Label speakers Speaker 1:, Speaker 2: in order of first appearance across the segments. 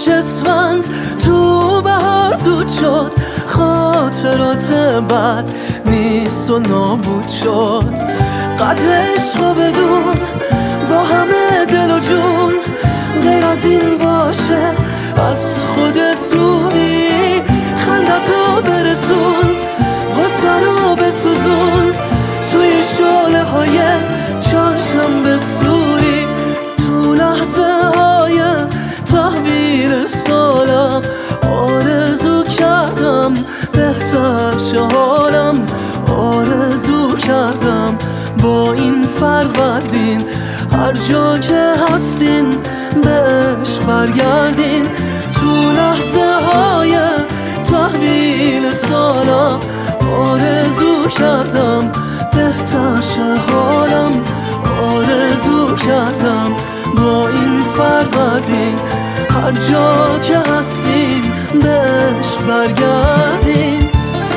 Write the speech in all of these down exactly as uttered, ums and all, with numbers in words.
Speaker 1: پیش اسفند تو بهار دود شد، خاطرات بد نیست و نابود شد. قدر عشق و بدون با همه دل و جون، غیر از این باشه از خودت دوری. خندتو برسون، غصه رو بسوزون، توی شعله های چهارشنبه سوری. تو لحظه های تحویل سالم آرزو کردم بهتر شه حالم، آرزو کردم با این فروردین هر جا که هستین به عشق برگردین. تو لحظه های تحویل سالم آرزو کردم بهتر شه حالم، آرزو کردم با این فروردین هر جا که هستین به عشق برگردین.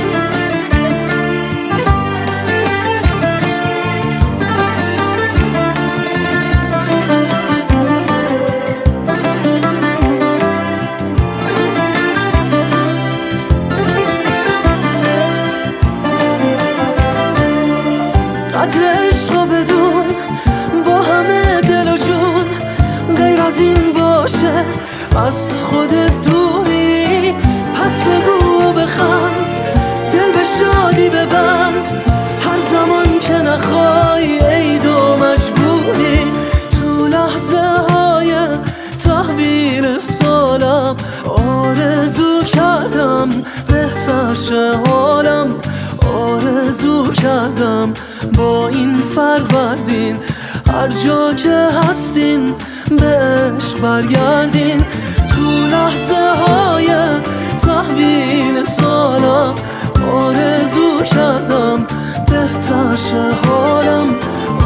Speaker 1: قدر عشق و بدون با همه دل و جون، غیر از این باشه از خودت دوری. پس بگو و بخند، دل به شادی ببند، هر زمان که نخوای عید و مجبوری. تو لحظه های تحویل سالم آرزو کردم بهتر شه حالم، آرزو کردم با این فروردین هر جا که هستین به عشق برگردین. تو لحظه های تحویل سالم آرزو کردم بهتر شه حالم،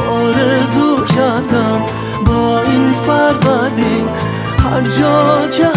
Speaker 1: آرزو کردم با این فروردین هر جا که